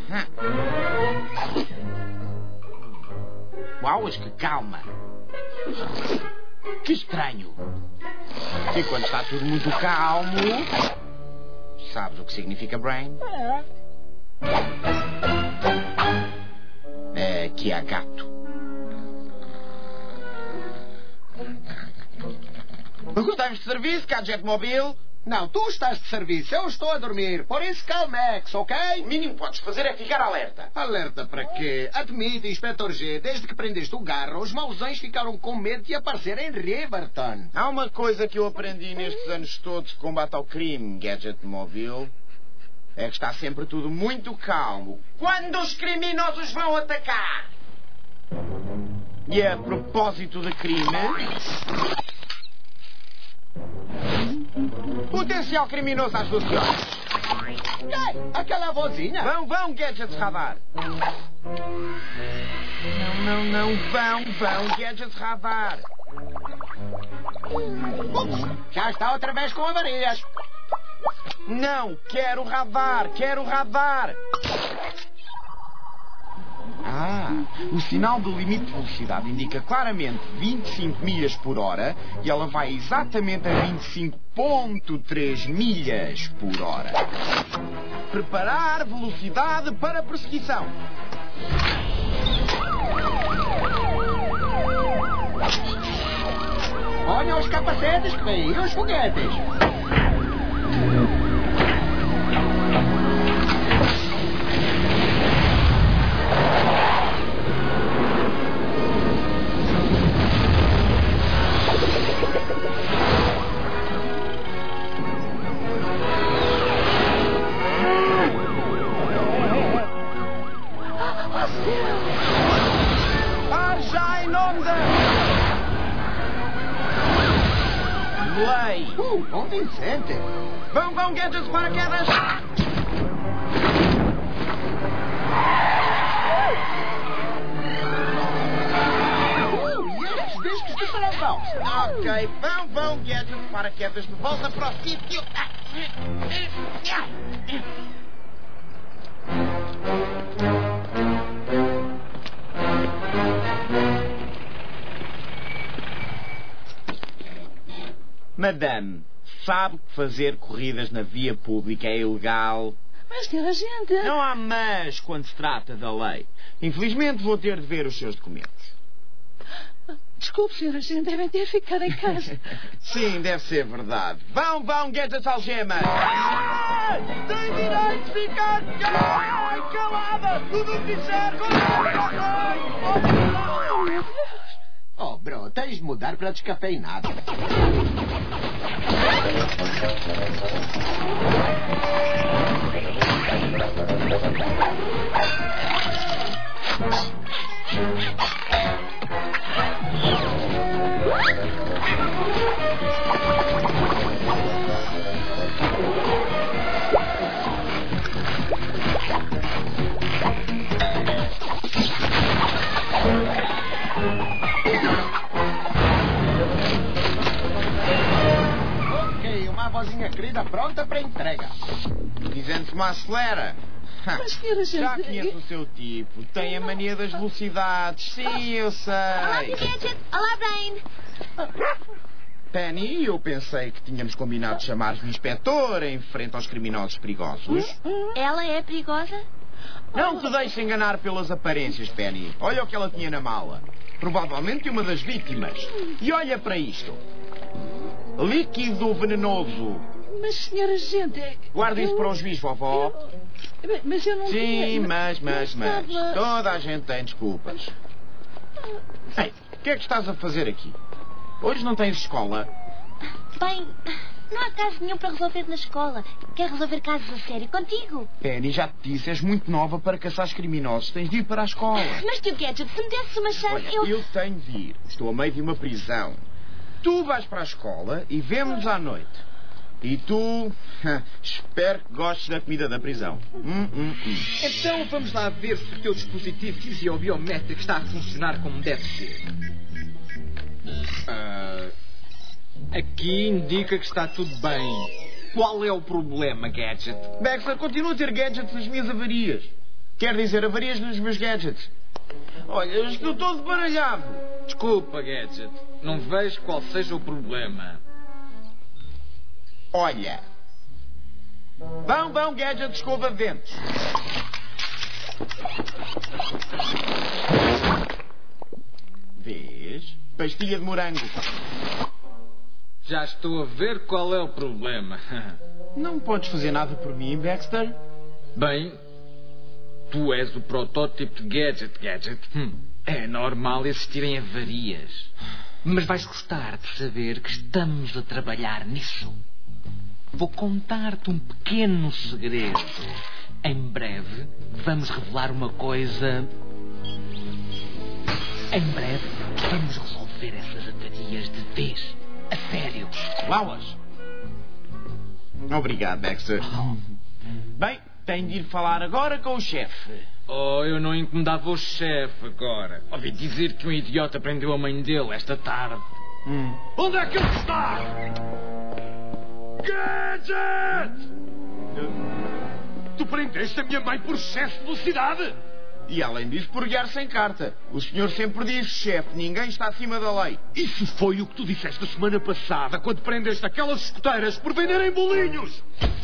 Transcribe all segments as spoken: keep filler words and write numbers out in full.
Uau, que calma. Que estranho. E quando está tudo muito calmo... Sabes o que significa brain? É que há gato. Estamos de serviço, Gadget Mobile? Não, tu estás de serviço. Eu estou a dormir. Por isso, calmex, ok? O mínimo que podes fazer é ficar alerta. Alerta para quê? Admite, Inspetor G, desde que prendeste o Garra, os mauzões ficaram com medo de aparecer em Riverton. Há uma coisa que eu aprendi nestes anos todos de combate ao crime, Gadget Mobile. É que está sempre tudo muito calmo quando os criminosos vão atacar. E a propósito de crime... Potencial criminoso às doze horas. Ei, aquela vozinha. Vão, vão, Gadgets Radar. Não, não, não. Vão, vão, Gadgets Radar. Ups, já está outra vez com avarias. Não, quero radar, quero radar. Ah, o sinal do limite de velocidade indica claramente vinte e cinco milhas por hora e ela vai exatamente a vinte e cinco vírgula três milhas por hora. Preparar velocidade para perseguição. Olha os capacetes que vêm e os foguetes. Ar já em onda! Lei! Uh, convincente! Vão, vão, gadgets, paraquedas! Uh, e estes discos de travão? Ok, vão, vão, gadgets, paraquedas de volta para o sítio! Madame, sabe que fazer corridas na via pública é ilegal? Mas, senhora agente... Não há mas quando se trata da lei. Infelizmente vou ter de ver os seus documentos. Desculpe, senhora agente, devem ter ficado em casa. Sim, deve ser verdade. Vão, vão, gadgets algemas! Ah! Tem direito de ficar ah, calada! Tudo o que disser, Oh, bro, tens de mudar para descafeinado. Ok, uma vozinha querida pronta para entrega. Dizendo-se uma acelera. Mas, senhora agente... Já conheço o seu tipo. Tem a mania das velocidades. Sim, eu sei. Olá, Gadget. Olá, Brain. Penny, eu pensei que tínhamos combinado de chamar-me inspetor em frente aos criminosos perigosos. Ela é perigosa? Não te deixes enganar pelas aparências, Penny. Olha o que ela tinha na mala. Provavelmente uma das vítimas. E olha para isto. Líquido venenoso. Mas, senhora agente... Guarda isso eu... para o juiz, vovó. eu... Mas eu não... Sim, tinha... mas, mas, mas. Estava... Toda a gente tem desculpas. Ei, o que é que estás a fazer aqui? Hoje não tens escola? Bem, não há caso nenhum para resolver na escola. Quer resolver casos a sério contigo? Penny, já te disse, és muito nova para caçar os criminosos. Tens de ir para a escola. Mas, tio Gadget, se me desse uma chance, Olha, eu... eu tenho de ir. Estou a meio de uma prisão. Tu vais para a escola e vemo-nos à noite. E tu... espero que gostes da comida da prisão. Hum, hum, hum. Então vamos lá ver se o teu dispositivo fisiobiométrico está a funcionar como deve ser. Uh, aqui indica que está tudo bem. Qual é o problema, Gadget? Baxter, continua a ter gadgets nas minhas avarias. Quer dizer, avarias nos meus gadgets. Olha, eu estou todo baralhado. Desculpa, Gadget. Não vejo qual seja o problema. Olha. Vão, vão, Gadget, escova de dentes. Vês? Pastilha de morango. Já estou a ver qual é o problema. Não podes fazer nada por mim, Baxter? Bem, tu és o protótipo de Gadget, Gadget. Hum, é normal existirem avarias. Mas vais gostar de saber que estamos a trabalhar nisso. Vou contar-te um pequeno segredo. Em breve vamos revelar uma coisa. Em breve vamos resolver essas avarias de vez. A sério. Lauas. Obrigado, Baxter. Bem, tenho de ir falar agora com o chefe. Oh, eu não incomodava o chefe agora. Ouvi dizer que um idiota prendeu a mãe dele esta tarde. Hum. Onde é que ele está? Gadget! Tu prendeste a minha mãe por excesso de velocidade? E além disso, por guiar sem carta. O senhor sempre diz, chefe, ninguém está acima da lei. Isso foi o que tu disseste a semana passada, quando prendeste aquelas escuteiras por venderem bolinhos.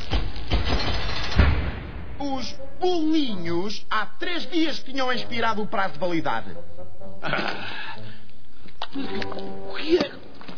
Os bolinhos há três dias que tinham expirado o prazo de validade. Ah, o que é?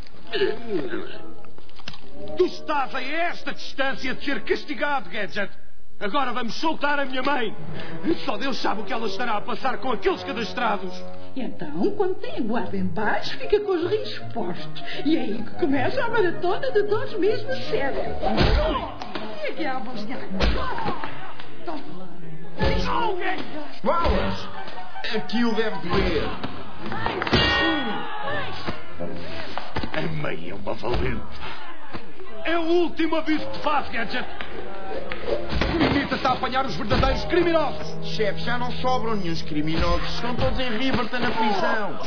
Tu estás a esta distância de ser castigado, Gadget. Agora vamos soltar a minha mãe. Só Deus sabe o que ela estará a passar com aqueles cadastrados. Então, quando tem a guarda em baixo, fica com os rins expostos. E é aí que começa a maratona de dores mesmo sérias. E aqui há a vozinha. Toma lá. Alguém! Wallace! Aquilo deve doer. A mãe é uma valente. É o último aviso que te faço, Gadget. Limita-se a apanhar os verdadeiros criminosos. Chefe, já não sobram nenhum criminosos. Estão todos em Riverton na prisão.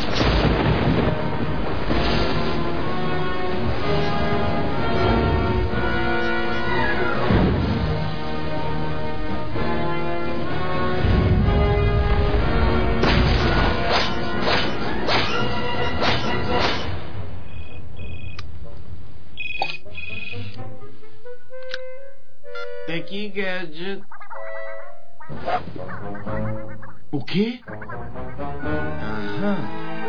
Aqui, Gadget. O quê? Aham.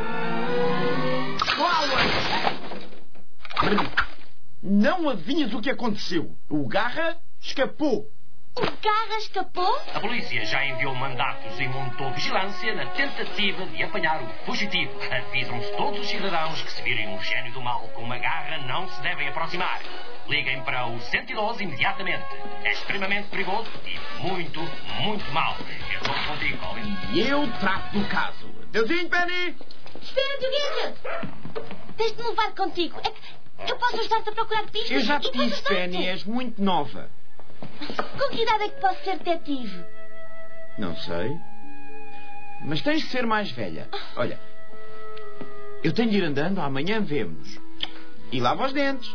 Não adivinhas o que aconteceu. O Garra escapou. O Garra escapou? A polícia já enviou mandatos e montou vigilância na tentativa de apanhar o fugitivo. Avisam-se todos os cidadãos que se virem um gênio do mal com uma garra não se devem aproximar. Liguem para o cento e doze imediatamente. É extremamente perigoso e muito, muito mau. Eu estou contigo, Colin. E eu trato do caso. Deusinho, Penny! Espera-te, Gadget! Tens de me levar contigo. É que eu posso ajudar-te a procurar pistas. Eu já te e depois disse, ajudar-te. Penny, és muito nova. Com que idade é que posso ser detetive? Não sei. Mas tens de ser mais velha. Olha, eu tenho de ir andando, amanhã vemos. E lava os dentes.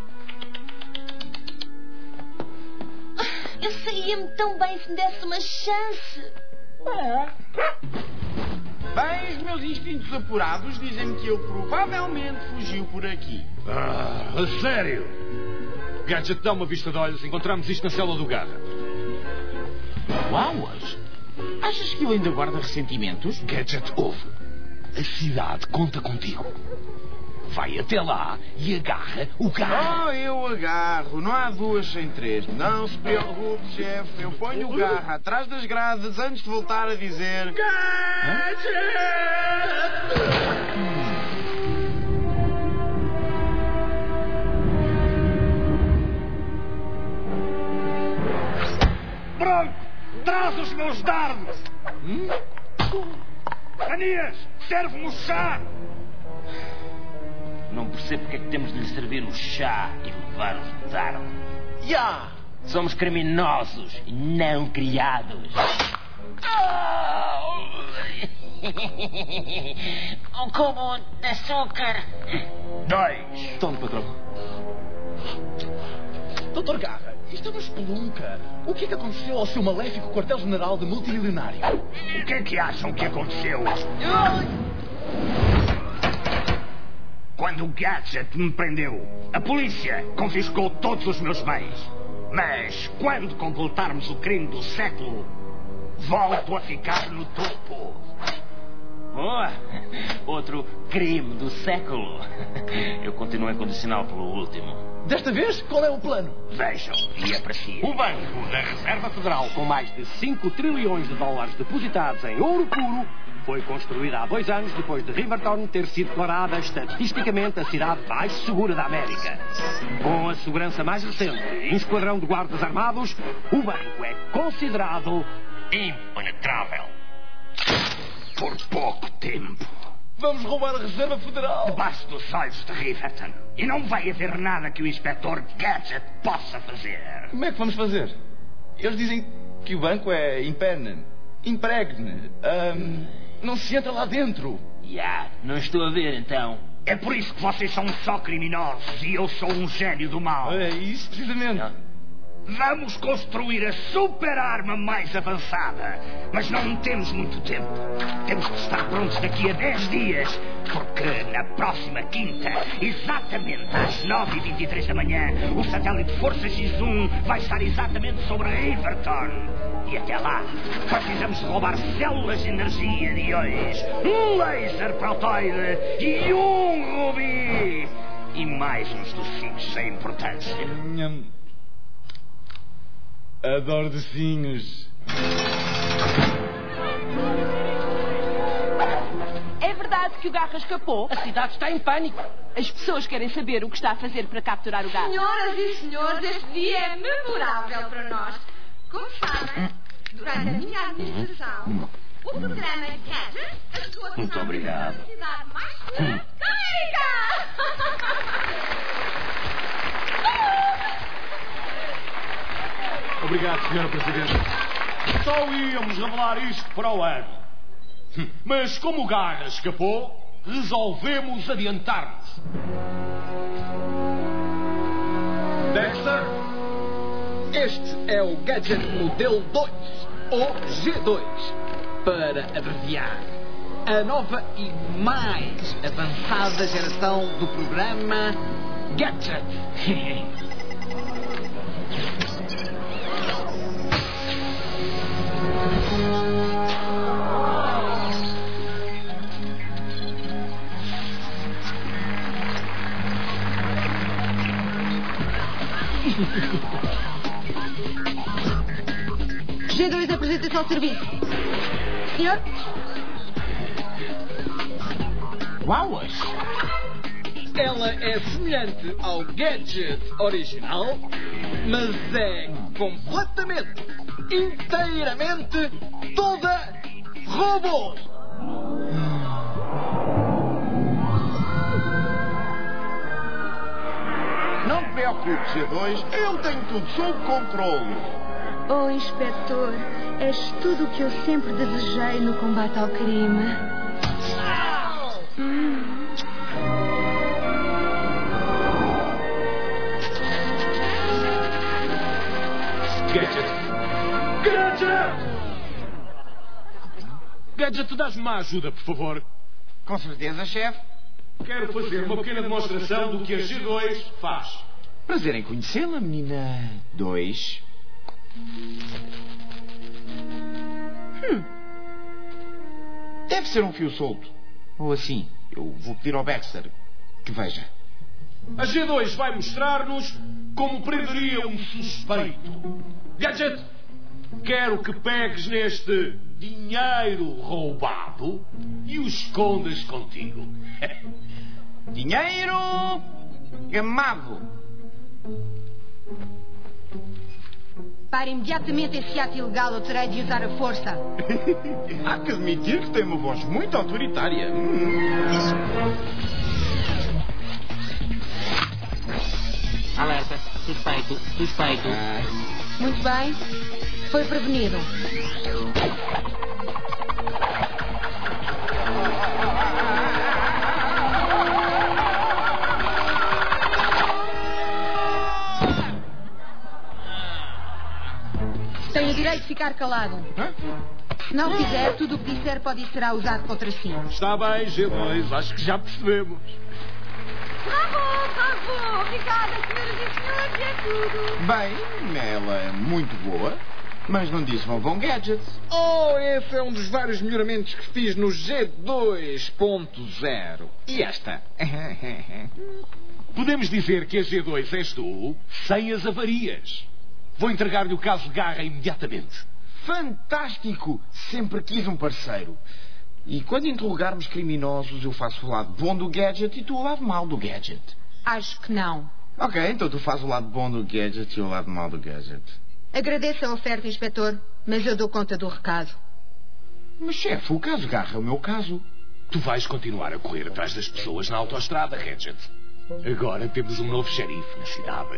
Eu saía-me tão bem se me desse uma chance. Bem, os meus instintos apurados dizem-me que ele provavelmente fugiu por aqui. Ah, a sério? Gadget, dá uma vista de olhos. Encontramos isto na cela do Garra. Uauas! Achas que ele ainda guarda ressentimentos? Gadget, ouve. A cidade conta contigo. Vai até lá e agarra o Garra. Oh, eu agarro. Não há duas sem três. Não se preocupe, chefe. Eu ponho o Garra atrás das grades antes de voltar a dizer... Gadget! Branco, traz os meus dardos. Hum? Anias, serve-me o chá. Não percebo porque é que temos de lhe servir o chá e levar os dardos. Ya! Somos criminosos e não criados. Um cubo de açúcar. Dois. Tome, patrão. doutor Garra, Isto é uma espelunca. O que é que aconteceu ao seu maléfico quartel-general de multimilionário? O que é que acham que aconteceu? Quando o Gadget me prendeu, a polícia confiscou todos os meus bens. Mas quando completarmos o crime do século, volto a ficar no topo. Boa! Outro crime do século. Eu continuo incondicional pelo último. Desta vez, qual é o plano? Vejam e apreciem. O Banco da Reserva Federal, com mais de cinco trilhões de dólares depositados em ouro puro, foi construído há dois anos depois de Riverton ter sido declarada estatisticamente a cidade mais segura da América. Com a segurança mais recente e um esquadrão de guardas armados, o banco é considerado Impenetrável. Por pouco tempo. Vamos roubar a Reserva Federal. Debaixo dos olhos de Riverton. E não vai haver nada que o inspetor Gadget possa fazer. Como é que vamos fazer? Eles dizem que o banco é imperne, impregne. Um, não se entra lá dentro. Já, yeah, não estou a ver então. É por isso que vocês são só criminosos e eu sou um gênio do mal. É isso, precisamente. Não. Vamos construir a super arma mais avançada. Mas não temos muito tempo. Temos que estar prontos daqui a dez dias. Porque na próxima quinta, exatamente às nove e vinte e três da manhã, o satélite Força X um vai estar exatamente sobre Riverton. E até lá, precisamos roubar células de energia de íons, um laser protoide e um rubi. E mais uns docinhos sem importância. Nham. Adoro docinhos. É verdade que o Garra escapou? A cidade está em pânico. As pessoas querem saber o que está a fazer para capturar o Garra. Senhoras e senhores, este dia é memorável para nós. Como sabem, durante a minha administração, o programa Gadget ajudou a Muito obrigado. a cidade mais segura da América. Obrigado, senhora Presidente. Só íamos revelar isto para o ano. Mas como o Garra escapou, resolvemos adiantar-nos. Dexter, este é o Gadget Modelo dois, ou G dois, Para abreviar, a nova e mais avançada geração do programa Gadget. G dois apresenta-se ao serviço. Senhor? Uauas! Ela é semelhante ao Gadget original, mas é completamente, inteiramente, toda robô. Não te preocupes, G dois, eu tenho tudo sob controle. Oh, inspetor, és tudo o que eu sempre desejei no combate ao crime. Hum. Gadget! Gadget! Gadget, dás-me uma ajuda, por favor. Com certeza, chefe. Quero fazer uma pequena demonstração do que a G dois faz. Prazer em conhecê-la, menina dois. Hum. Deve ser um fio solto. Ou assim, eu vou pedir ao Baxter que veja. A G dois vai mostrar-nos como prenderia um suspeito. Gadget, quero que pegues neste dinheiro roubado e o escondas contigo. Dinheiro gamado. Para imediatamente esse ato ilegal, eu terei de usar a força. Há que admitir que tem uma voz muito autoritária. Hum. Alerta. Suspeito. Suspeito. Ah. Muito bem. Foi prevenido. mandei-te ficar calado. Hã? Se não quiser, tudo o que disser pode e será usado contra si. Está bem, G dois. Acho que já percebemos. Bravo, bravo! Obrigada, senhoras e senhores, é tudo. Bem, ela é muito boa, mas não disse Vovão Gadgets. Oh, esse é um dos vários melhoramentos que fiz no G dois ponto zero. E esta? Podemos dizer que a G dois és tu, sem as avarias. Vou entregar-lhe o caso Garra imediatamente. Fantástico! Sempre quis um parceiro. E quando interrogarmos criminosos, eu faço o lado bom do Gadget e tu o lado mau do Gadget. Acho que não. Ok, então tu fazes o lado bom do Gadget e o lado mau do Gadget. Agradeço a oferta, inspetor, mas eu dou conta do recado. Mas, chefe, o caso Garra é o meu caso. Tu vais continuar a correr atrás das pessoas na autoestrada, Gadget. Agora temos um novo xerife na cidade.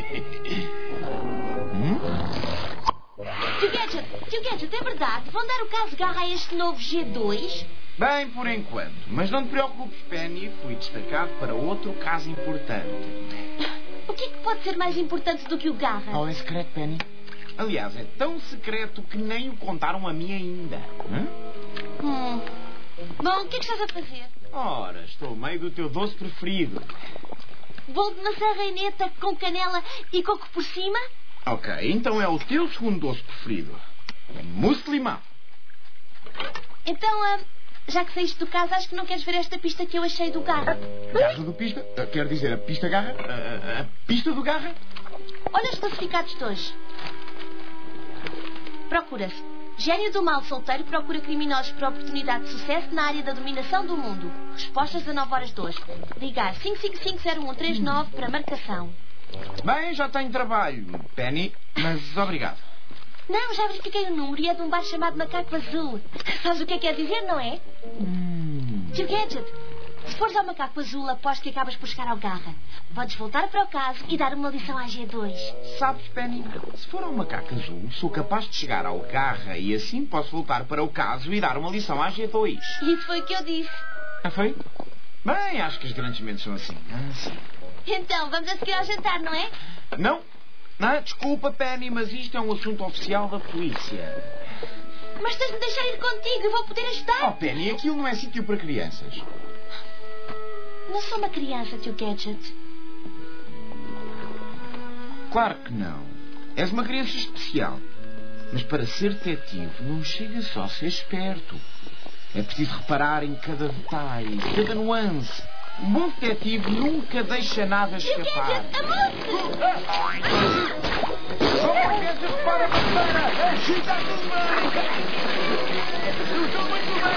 hum? Tio Gadget, tio Gadget, é verdade? Vão dar o caso Garra a este novo G dois? Bem, por enquanto. Mas não te preocupes, Penny. Fui destacado para outro caso importante. O que é que pode ser mais importante do que o Garra? Oh, é secreto, Penny. Aliás, é tão secreto que nem o contaram a mim ainda. Hã? Hum. Bom, o que é que estás a fazer? Ora, estou ao meio do teu doce preferido. Bolo de maçã reineta com canela e coco por cima? Ok, então é o teu segundo doce preferido. É mousse de limão. Então, uh, já que saíste do caso, acho que não queres ver esta pista que eu achei do Garra. Garra do pista? Uh, quer dizer, a pista Garra? Uh, a pista do Garra? Olha os classificados de hoje. Procura-se. Gênio do mal solteiro procura criminosos por oportunidade de sucesso na área da dominação do mundo. Respostas a nove horas de hoje. Ligar cinco cinco cinco zero um três nove para marcação. Bem, já tenho trabalho, Penny, mas obrigado. Não, já verifiquei o número e é de um bar chamado Macaco Azul. Sabes o que é que quer dizer, não é? Hum. Tio Gadget, se fores ao Macaco Azul, aposto que acabas por chegar ao Garra. Podes voltar para o caso e dar uma lição à G dois. Sabes, Penny, se for ao Macaco Azul, sou capaz de chegar ao Garra e assim posso voltar para o caso e dar uma lição à G dois. Isso foi o que eu disse. Ah, foi? Bem, acho que as grandes mentes são assim. Ah, sim. Então, vamos a seguir ao jantar, não é? Não. Não, desculpa, Penny, mas isto é um assunto oficial da polícia. Mas tens de me deixar ir contigo, eu vou poder ajudar. Oh, Penny, aquilo não é sítio para crianças. Não sou uma criança, tio Gadget. Claro que não. És uma criança especial. Mas para ser detetive não chega só a ser esperto. É preciso reparar em cada detalhe, cada nuance. Um bom detetive nunca deixa nada escapar. Vamos, Gadget, para a bandeira! Está tudo bem! Estou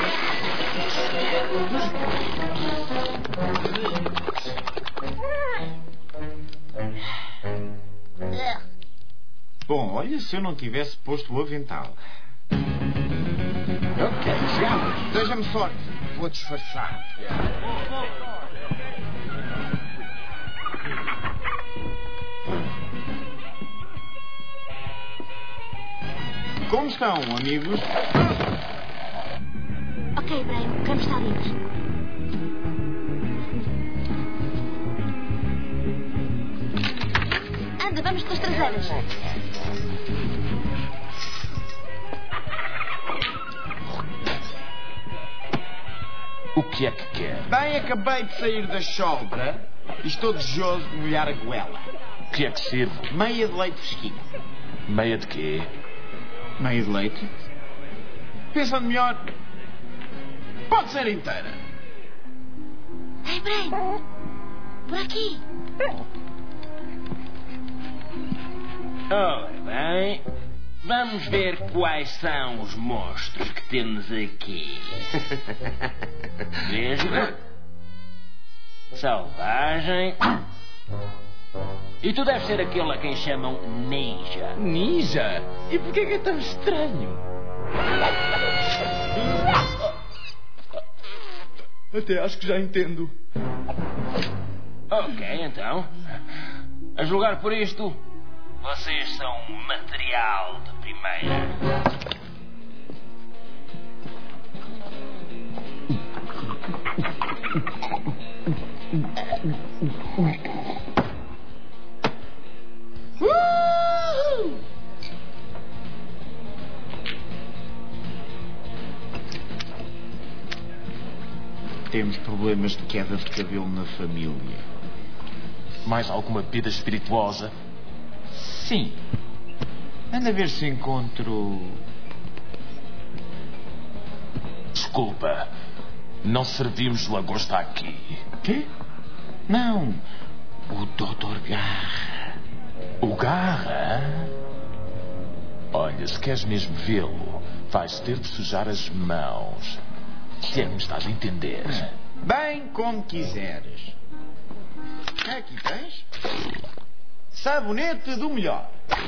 muito bem! Bom, olha, se eu não tivesse posto o avental. Ok, chegamos. Deseja-me sorte. Vou disfarçar. Como estão, amigos? Ok, Brian, o campo está livre. Anda, vamos pelas traseiras. O que é que quer? Bem, acabei de sair da choldra e estou desejoso de molhar a goela. O que é que sirvo? Meia de leite fresquinho. Meia de quê? Meia de leite? Pensando melhor, pode ser inteira. Ei, Brian, por aqui. Ora bem, vamos ver quais são os monstros que temos aqui. Veja. Selvagem. E tu deves ser aquele a quem chamam ninja. Ninja? E porquê que é tão estranho? Até acho que já entendo. Ok, então. A julgar por isto, vocês são material de primeira. Temos problemas de queda de cabelo na família. Mais alguma bebida espirituosa? Sim. Anda a ver se encontro... Desculpa. Não servimos lagosta aqui. Quê? Não. O doutor Garra. O Garra? Olha, se queres mesmo vê-lo, vais ter de sujar as mãos. Se é que me estás a entender. Bem como quiseres. Aqui tens. Sabonete do melhor.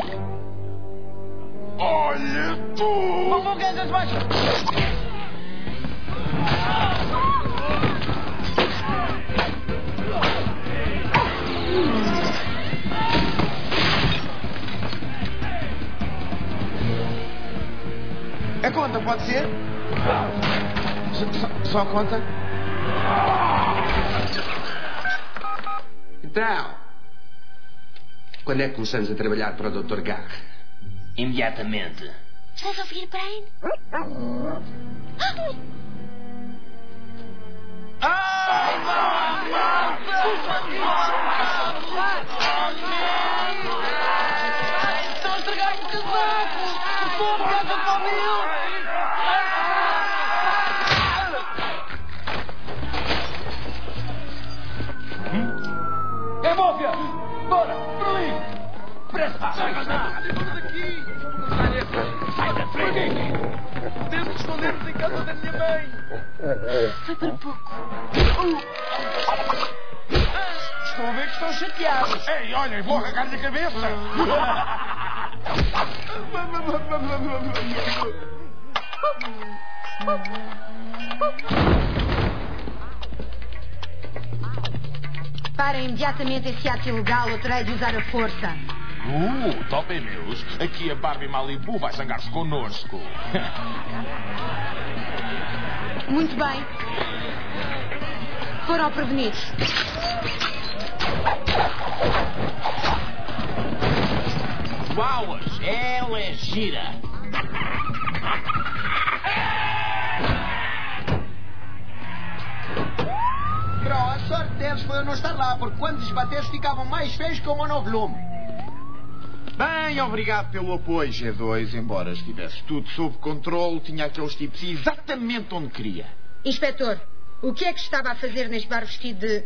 Olha tu! Vamos ver as mais. A conta pode ser? Só, só a conta? Então, quando é que começamos a trabalhar para o doutor Garra? Imediatamente. Estás a ouvir, Brian? Estão a estragar o casaco! Por favor, casa para o meu! É mófia! Bora! Por ali! Pressa! Sai daqui! Sai da frente! Podemos esconder-nos em casa da minha mãe! Foi por pouco. Estou a ver que estão chateados. Ei, olha, vou arrancar-lhe a cabeça! Para imediatamente esse ato ilegal ou terei de usar a força. Uh, topem meus. Aqui a Barbie Malibu vai zangar-se connosco. Muito bem. Foram prevenidos. Uauas, ela é gira. Bro, a sorte deles foi eu não estar lá, porque quando lhes batesse ficavam mais feios que o monovolume. Bem, obrigado pelo apoio, G dois. Embora estivesse tudo sob controle, tinha aqueles tipos exatamente onde queria. Inspetor, o que é que estava a fazer neste bar vestido de...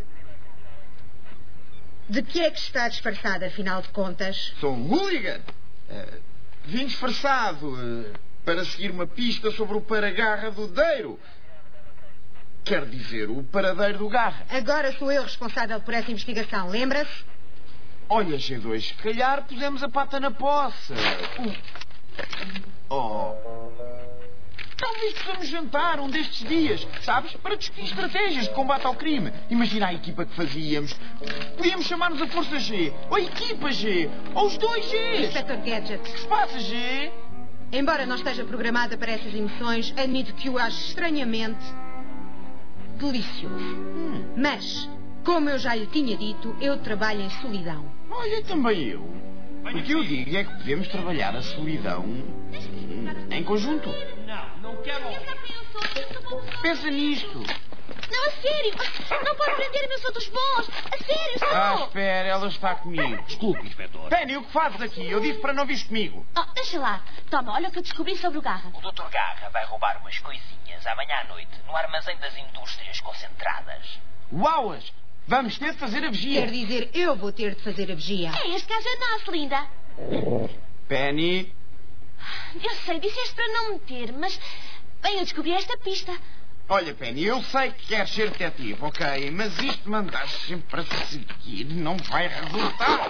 De que é que está disfarçado, afinal de contas? Sou um hooligan. Uh, vim disfarçado uh, para seguir uma pista sobre o paragarra do Deiro. Quer dizer, o paradeiro do Garra. Agora sou eu responsável por essa investigação, lembra-se? Olha, G dois, se calhar pusemos a pata na poça. Uh. Oh. Talvez possamos jantar um destes dias, sabes? Para discutir estratégias de combate ao crime. Imagina a equipa que fazíamos. Podíamos chamar-nos a Força G, ou a Equipa G, ou os dois Gs. Inspector Gadget. O que se passa, G? Embora não esteja programada para essas emoções, admito que o acho estranhamente delicioso. Hum. Mas, como eu já lhe tinha dito, eu trabalho em solidão. Olha, também eu. O que eu digo é que podemos trabalhar a solidão em conjunto. Não, não quero. Pensa nisto. Não, a sério. Não pode prender-me, eu sou dos bons. A sério, sou. Ah, espera, ela está comigo. Desculpe, inspetor. Penny, o que fazes aqui? Eu disse para não vires comigo. Oh, deixa lá. Toma, olha o que eu descobri sobre o Garra. O doutor Garra vai roubar umas coisinhas amanhã à noite no armazém das indústrias concentradas. Uauas! Vamos ter de fazer a vigia. Quer dizer, eu vou ter de fazer a vigia. É, este gajo é nasce, linda. Penny. Eu sei, disseste para não meter, mas... Bem, eu descobri esta pista. Olha, Penny, eu sei que queres ser detetive, ok? Mas isto de mandar sempre a seguir não vai resultar.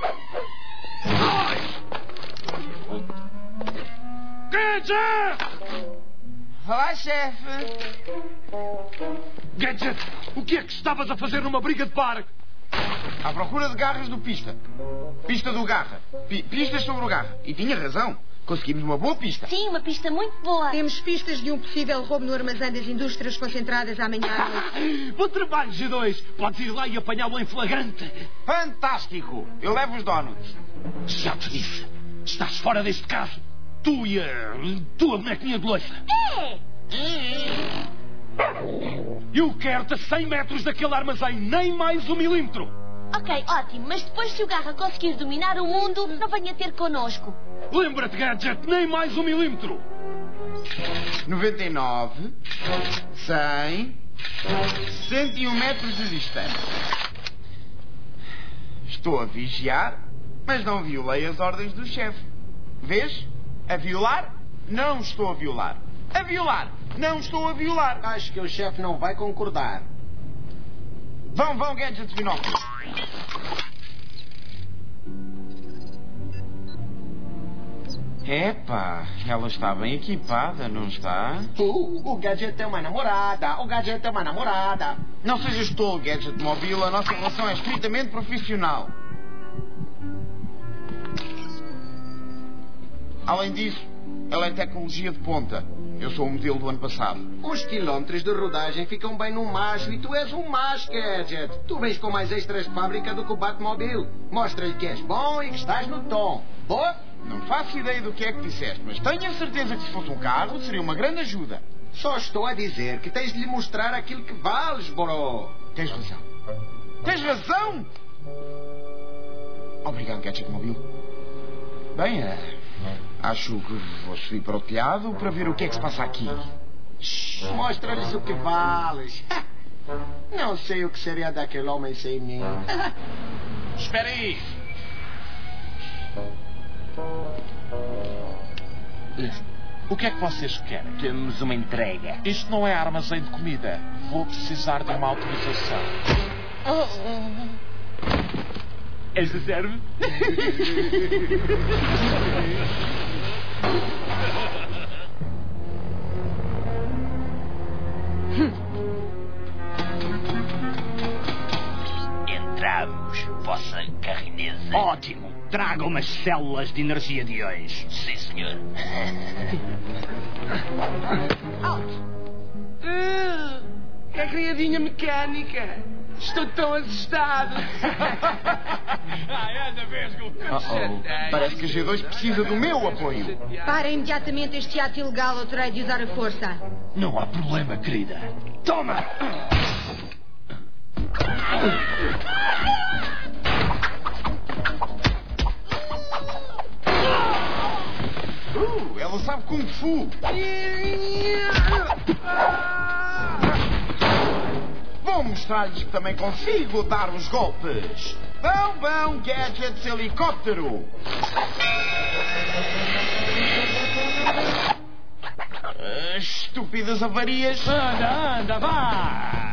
Gadget! Olá, chefe. Gadget, o que é que estavas a fazer numa briga de parque? À procura de garras do pista. Pista do Garra. P pistas sobre o Garra. E tinha razão. Conseguimos uma boa pista. Sim, uma pista muito boa. Temos pistas de um possível roubo no armazém das indústrias concentradas amanhã à noite. Bom trabalho, G dois. Podes ir lá e apanhá-lo em flagrante. Fantástico. Eu levo os donuts. Já te disse. Estás fora deste caso. Tu e a tua bonequinha de loiça. É! Eu quero-te a cem metros daquele armazém, nem mais um milímetro. Ok, ótimo, mas depois se o Garra conseguir dominar o mundo, não venha ter connosco. Lembra-te, Gadget, nem mais um milímetro. noventa e nove, cem, cento e um metros de distância. Estou a vigiar, mas não violei as ordens do chefe. Vês? A violar? Não estou a violar. A violar? Não estou a violar. Acho que o chefe não vai concordar. Vão, vão, Gadget binóculos. Epá, ela está bem equipada, não está? Uh, o Gadget é uma namorada. O Gadget é uma namorada. Não sejas tolo, Gadget Móvel. A nossa relação é estritamente profissional. Além disso, ela é tecnologia de ponta. Eu sou o modelo do ano passado. Os quilómetros de rodagem ficam bem no macho e tu és um macho, Gadget. Tu vens com mais extras de fábrica do que o Batmobile. Mostra-lhe que és bom e que estás no tom. Boa? Não faço ideia do que é que disseste, mas tenho a certeza que se fosse um carro seria uma grande ajuda. Só estou a dizer que tens de lhe mostrar aquilo que vales, bro. Tens razão. Tens razão! Obrigado, Gadget Móvel. Bem, é... acho que vou subir para o telhado para ver o que é que se passa aqui. Mostra-lhes o que vales. Não sei o que seria daquele homem sem mim. Espera aí. O que é que vocês querem? Temos uma entrega. Isto não é armazém de comida. Vou precisar de uma autorização. Esta serve? Entramos, vossa carrinesa. Ótimo. Traga umas células de energia de hoje. Sim, senhor. Alto. Uh, a criadinha mecânica. Estou tão assustado. Ai, anda, vesgo. Uh-oh. Parece que a G dois precisa do meu apoio. Para imediatamente este ato ilegal ou terei de usar a força. Não há problema, querida. Toma! Uh, ela sabe Kung Fu. Vou mostrar-lhes que também consigo dar os golpes. Vão, vão, Gadgets helicóptero. Estúpidas avarias. Anda, anda, vá!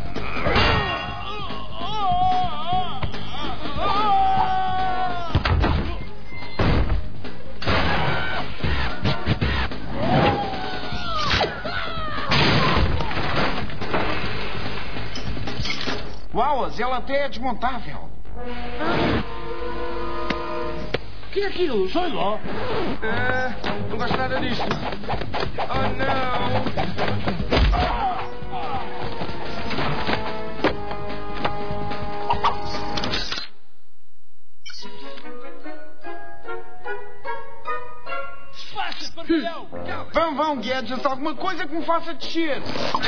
Uau, ela até é desmontável. O que é aquilo? Sei lá. Ah, não gosto nada disto. Oh, não. Faça, pavilhão! Vão, vão, Gadgets, alguma coisa que me faça descer.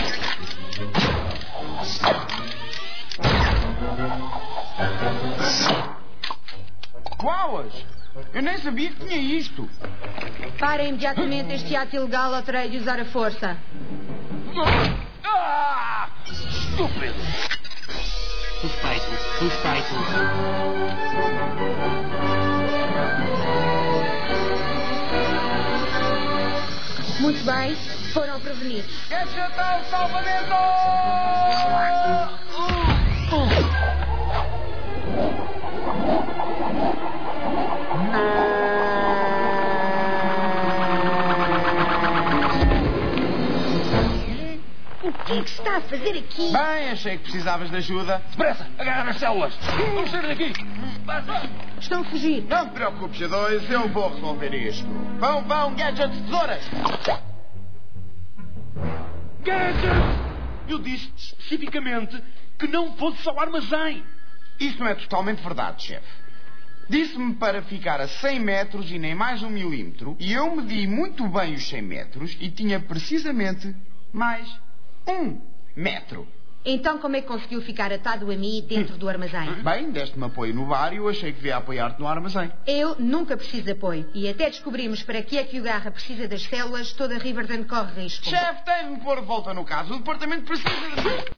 Uauas! Eu nem sabia que tinha isto. Para imediatamente este ato ilegal ou terei de usar a força. Ah! Estúpido! Suspeito, suspeito. Muito bem, foram prevenidos. Gadget ao salvamento! O que é que se está a fazer aqui? Bem, achei que precisavas de ajuda. Depressa, agarra nas células. Vamos sair daqui. Estão a fugir. Não te preocupes, G dois, eu vou resolver isto. Vão, vão, Gadgets, tesouras! Gadget! Eu disse especificamente que não fosse ao armazém. Isso não é totalmente verdade, chefe. Disse-me para ficar a cem metros e nem mais um milímetro, e eu medi muito bem os cem metros e tinha precisamente mais um Metro. Então como é que conseguiu ficar atado a mim dentro do armazém? Bem, deste-me apoio no bar e eu achei que devia apoiar-te no armazém. Eu nunca preciso de apoio. E até descobrirmos para que é que o Garra precisa das células, toda a Riverdale corre risco. Chefe, tens-me pôr de volta no caso. O departamento precisa de...